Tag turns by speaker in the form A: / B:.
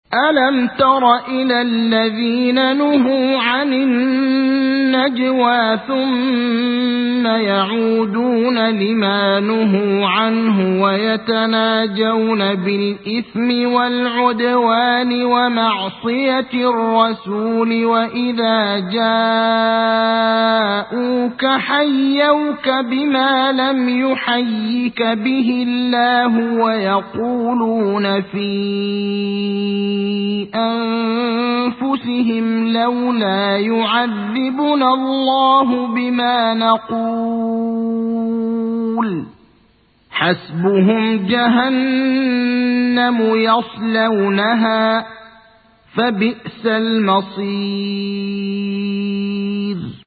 A: ألم تر إلى الذين نهوا عن النجوى ثم يعودون لما نهوا عنه ويتناجون بالإثم والعدوان ومعصية الرسول وإذا جاءوك حيوك بما لم يحيك به الله ويقولون في أنفسهم لولا يعذبنا الله بما نقول حسبهم جهنم يصلونها فبئس المصير.